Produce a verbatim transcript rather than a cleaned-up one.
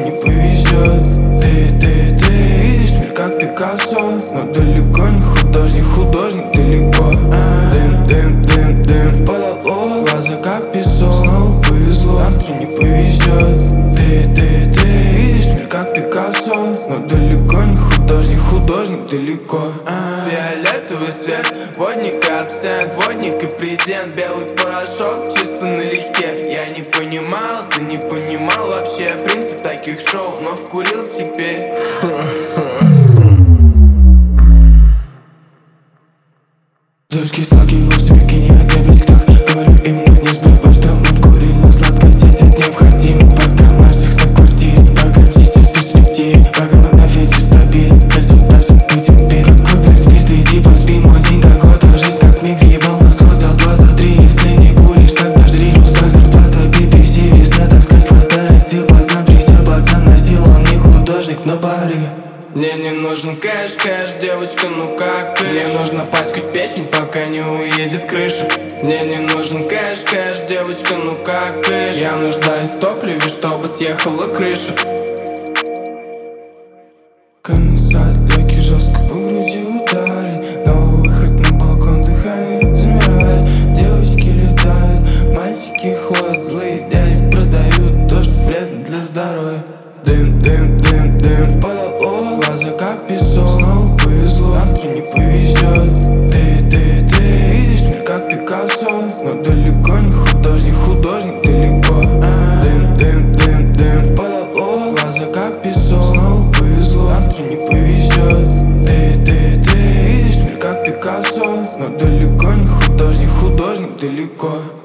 не повезет. Ты, ты, ты видишь мир как Пикассо, но далеко не художник, художник далеко. Дым, дым, дым, дым в потолок, глаза как песок. Снова повезло, завтра не повезет. Ты, ты, ты видишь мир как Пикассо, но далеко не художник, художник далеко. Фиолетовый свет, водник и абсент, водник и презент, белый порошок чисто налегке. Я не понимал, ты не понимал вообще принцип таких шоу, но вкурил теперь. Зевский сладкий гость, прикинь, я дебет так. Говорю им, но не сбивай, что мы курили сладко, детят необходим. Программ на всех на квартире, программ сейчас в перспективе. Программа на фете стабиль, результат, чтоб быть убит. Какой, блядь, спирт, иди поспи, мой день какой-то, жизнь как миг въебал на сход за два, за три. Если не куришь, тогда жри, рюкзак, зарплата, би пи си, веса, так сказать, хватает сил. Пацан, фрисел, пацан, носил, он не художник, но барыга. Мне не нужен кэш, кэш, девочка, ну как ты? Мне нужно пачкать печень, пока не уедет крыша. Мне не нужен кэш, кэш, девочка, ну как ты? Я нуждаюсь в топливе, чтобы съехала крыша. Конденсат, легкий жестко по груди ударит. Новый выход на балкон, дыхание замирает. Девочки летают, мальчики ходят, злые дяди продают то, что вредно для здоровья. Дым, дым, дым, дым в потолок, глаза как песок. Снова повезло, завтра не повезет. Ты, ты, ты видишь мир как Пикассо, но далеко не художник, художник далеко. Дым, дым, дым, дым в потолок, глаза как песок. Снова повезло, завтра не повезет. Ты, ты, ты видишь мир как Пикассо, но далеко не художник, художник далеко.